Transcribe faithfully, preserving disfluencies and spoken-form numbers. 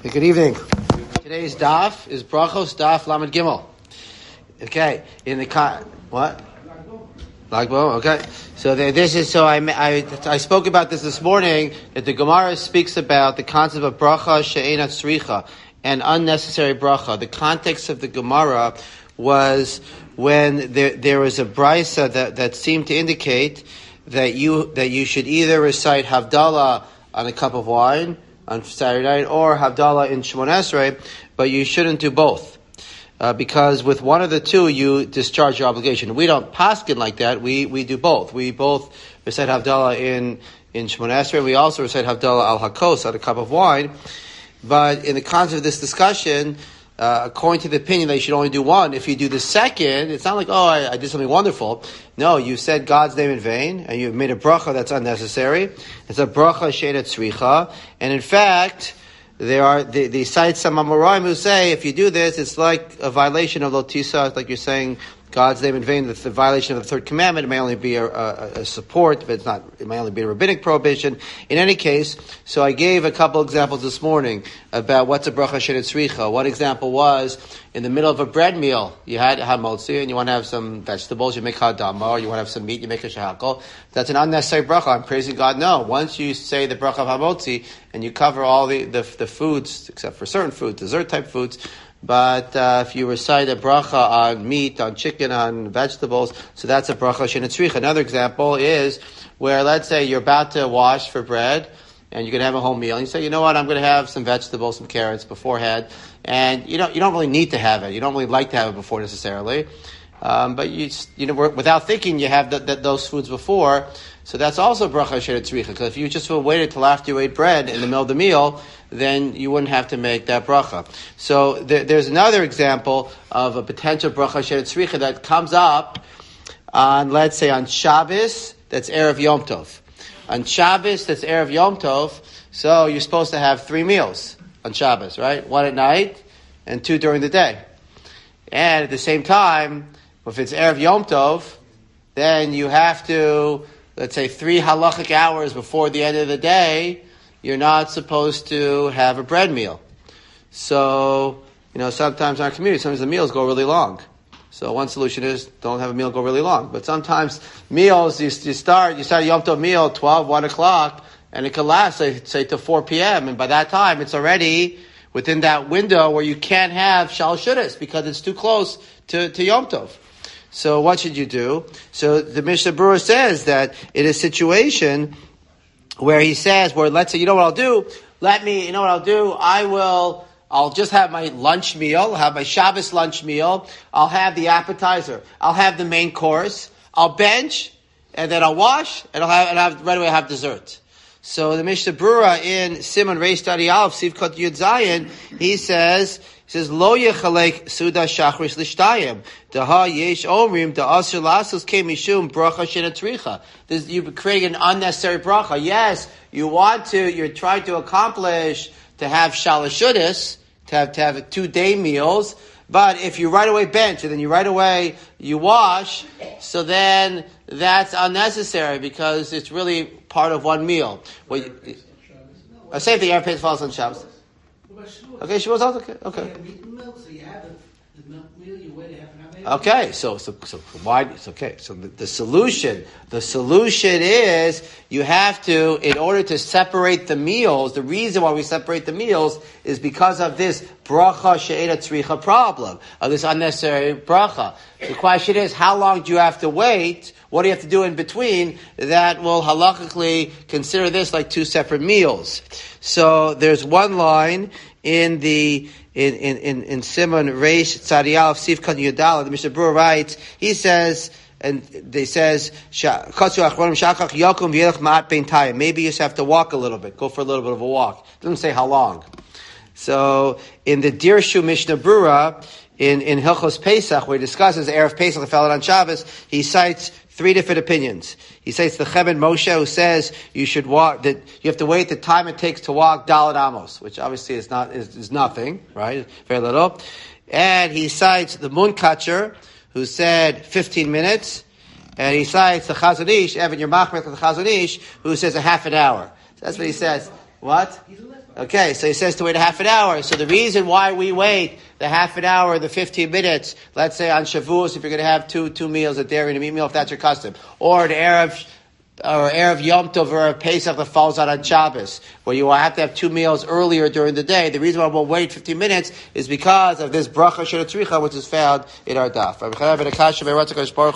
Good evening. Today's daf is Brachos Daf Lamed Gimel. Okay, in the con- what? Lag Bo. Okay, so there, this is so I, I I spoke about this this morning that the Gemara speaks about the concept of bracha she'ena tzricha and unnecessary bracha. The context of the Gemara was when there there was a brisa that that seemed to indicate that you that you should either recite Havdalah on a cup of wine on Saturday night, or Havdalah in Shemon Esrei, but you shouldn't do both. Uh, because with one of the two, you discharge your obligation. We don't paskin like that. We we do both. We both recite Havdalah in, in Shemon Esrei. We also recite Havdalah al Hakos on a cup of wine. But in the context of this discussion, uh, according to the opinion that you should only do one, if you do the second, it's not like, oh, I, I did something wonderful. No, you said God's name in vain, and you've made a bracha that's unnecessary. It's a bracha she'ena tzricha. And in fact, there are, the, the sites some Amoraim who say, if you do this, it's like a violation of Lotisa, it's like you're saying God's name in vain. It's the violation of the third commandment. It may only be a, a, a support, but it's not, it may only be a rabbinic prohibition. In any case, so I gave a couple examples this morning about what's a bracha she'ena tzricha. One example was, in the middle of a bread meal, you had hamotzi, and you want to have some vegetables, you make hadama, or you want to have some meat, you make a shahakol. That's an unnecessary bracha. I'm praising God. No. Once you say the bracha of hamotzi, and you cover all the, the, the foods, except for certain foods, dessert type foods, but uh, if you recite a bracha on meat, on chicken, on vegetables, so that's a bracha she'ena tzricha. Another example is where, let's say, you're about to wash for bread, and you're going to have a whole meal, and you say, you know what, I'm going to have some vegetables, some carrots beforehand, and you don't, you don't really need to have it. You don't really like to have it before necessarily. Um, but you, you know, without thinking, you have the, the, those foods before. So that's also bracha she'ena tzricha. Because if you just waited till after you ate bread in the middle of the meal, then you wouldn't have to make that bracha. So there, there's another example of a potential bracha she'ena tzricha that comes up on, let's say, on Shabbos, that's Erev Yom Tov. On Shabbos, that's Erev Yom Tov. So you're supposed to have three meals on Shabbos, right? One at night and two during the day. And at the same time, if it's Erev Yom Tov, then you have to, let's say, three halachic hours before the end of the day, you're not supposed to have a bread meal. So, you know, sometimes in our community, sometimes the meals go really long. So one solution is don't have a meal go really long. But sometimes meals, you, you start, you start a Yom Tov meal twelve, one o'clock, and it can last, say, say to four p.m. And by that time, it's already within that window where you can't have Shal Shudas because it's too close to, to Yom Tov. So what should you do? So the Mishnah Berurah says that in a situation where he says, where let's say, you know what I'll do? Let me, you know what I'll do? I will, I'll just have my lunch meal, I'll have my Shabbos lunch meal, I'll have the appetizer, I'll have the main course, I'll bench, and then I'll wash, and I'll have, and I'll have right away I'll have dessert. So the Mishnah Berurah in Simon Reish Study Aleph, Sivkot Yud Zayin, he says, he says, Lo yechalek suda shachris lishtayim. Daha yesh omrim, da asr lasos ke mishum bracha she'ena tzricha. You're creating an unnecessary bracha. Yes, you want to, you're trying to accomplish to have shalashudis, to have, to have two day meals, but if you right away bench, and then you right away, you wash, so then that's unnecessary because it's really part of one meal. Well, you, uh, same thing, Erev Pesach falls on Shabbos. Okay, Shabbos also, okay, okay. Okay, so, so, so why, it's okay. So the, the solution, the solution is you have to, in order to separate the meals, the reason why we separate the meals is because of this bracha she'ena tzricha problem, of this unnecessary bracha. The question is, how long do you have to wait? What do you have to do in between that will halakhically consider this like two separate meals? So there's one line in the in in in, in Simon Reish Tzadi Aleph Sivkot Yudala, the Mishnah Berurah writes, he says, and they says, maybe you just have to walk a little bit, go for a little bit of a walk. It doesn't say how long. So in the Dirshu Mishnah Berurah, in in Hilchos Pesach, where he discusses Erev Pesach, the fell on Shabbos, he cites three different opinions. He cites the Cheben Moshe, who says you should walk, that you have to wait the time it takes to walk Dalet Amos, which obviously is not is, is nothing, right? Very little. And he cites the Munkatcher, who said fifteen minutes, and he cites the Chazon Ish, Evan Yermachmer, the Chazon Ish, who says a half an hour. So that's what he says. What? Okay, so he says to wait a half an hour. So the reason why we wait the half an hour, the fifteen minutes, let's say on Shavuos, if you're going to have two two meals, a dairy and a meat meal, if that's your custom, or an Erev, or Erev Yom Tov or a Pesach that falls out on Shabbos, where you will have to have two meals earlier during the day. The reason why we'll wait fifteen minutes is because of this bracha shel tzricha, which is found in our daf.